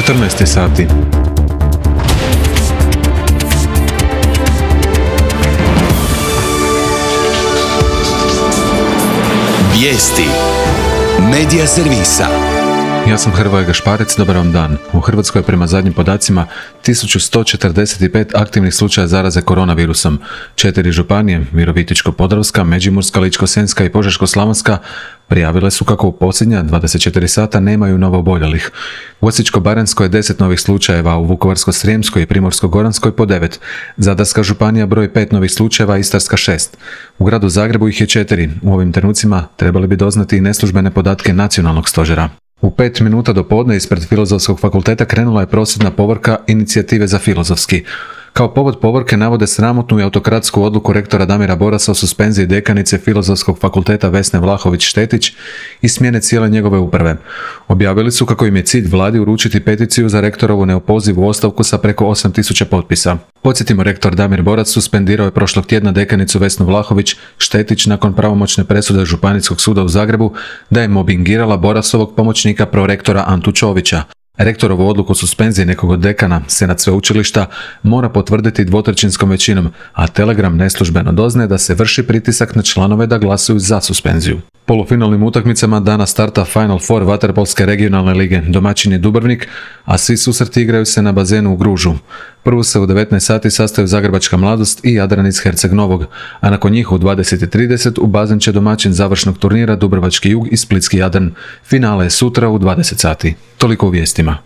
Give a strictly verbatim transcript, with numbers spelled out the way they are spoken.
četrnaest sati. Vijesti Medija servisa. Ja sam Hrvoje Gašparec, dobar vam dan. U Hrvatskoj je prema zadnjim podacima tisuću sto četrdeset pet aktivnih slučaja zaraze koronavirusom. Četiri županije, Virovitičko-podravska, Međimurska, Ličko-senjska i Požeško-slavonska, prijavile su kako u posljednja dvadeset četiri sata nemaju novooboljelih. U Osječko-baranjskoj je deset novih slučajeva, u Vukovarsko-srijemskoj i Primorsko-goranskoj po devet. Zadarska županija broji pet novih slučajeva, Istarska šest. U gradu Zagrebu ih je četiri. U ovim trenucima trebali bi doznati i neslužbene podatke nacionalnog stožera. U pet minuta do podne ispred Filozofskog fakulteta krenula je prosvjedna povorka Inicijative za filozofski. Kao povod povorke navode sramotnu i autokratsku odluku rektora Damira Borasa o suspenziji dekanice Filozofskog fakulteta Vesne Vlahović-Štetić i smjene cijele njegove uprave. Objavili su kako im je cilj vladi uručiti peticiju za rektorovu neopozivu ostavku sa preko osam tisuća potpisa. Podsjetimo, rektor Damir Borac suspendirao je prošlog tjedna dekanicu Vesnu Vlahović-Štetić nakon pravomoćne presude Županijskog suda u Zagrebu da je mobingirala Borasovog pomoćnika prorektora Antu Čovića. Rektorovu odluku o suspenziji nekog od dekana Senat sveučilišta mora potvrditi dvotrećinskom većinom, a Telegram neslužbeno doznaje da se vrši pritisak na članove da glasuju za suspenziju. Polufinalnim utakmicama dana starta Final Four vaterpolske regionalne lige. Domaćin je Dubrovnik, a svi susreti igraju se na bazenu u Gružu. Prvo se u devetnaest sati sastaju Zagrebačka Mladost i Jadran iz Herceg Novog, a nakon njih u dvadeset trideset u bazen će domaćin završnog turnira Dubrovački Jug i Splitski Jadran. Finale je sutra u dvadeset sati. Toliko u vijestima.